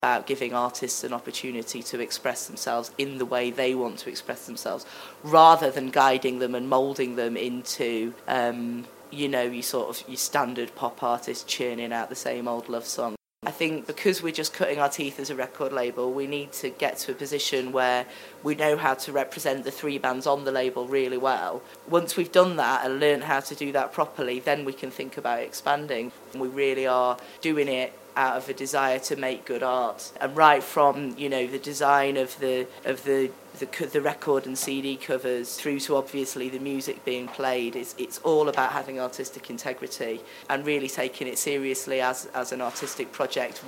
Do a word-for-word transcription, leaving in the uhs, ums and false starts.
about giving artists an opportunity to express themselves in the way they want to express themselves, rather than guiding them and moulding them into, um, you know, you sort of your standard pop artist churning out the same old love song. I think because we're just cutting our teeth as a record label, we need to get to a position where we know how to represent the three bands on the label really well. Once we've done that and learned how to do that properly, then we can think about expanding. We really are doing it out of a desire to make good art, and right from, you know, the design of the of the the, the record and C D covers through to obviously the music being played, it's it's all about having artistic integrity and really taking it seriously as as an artistic project.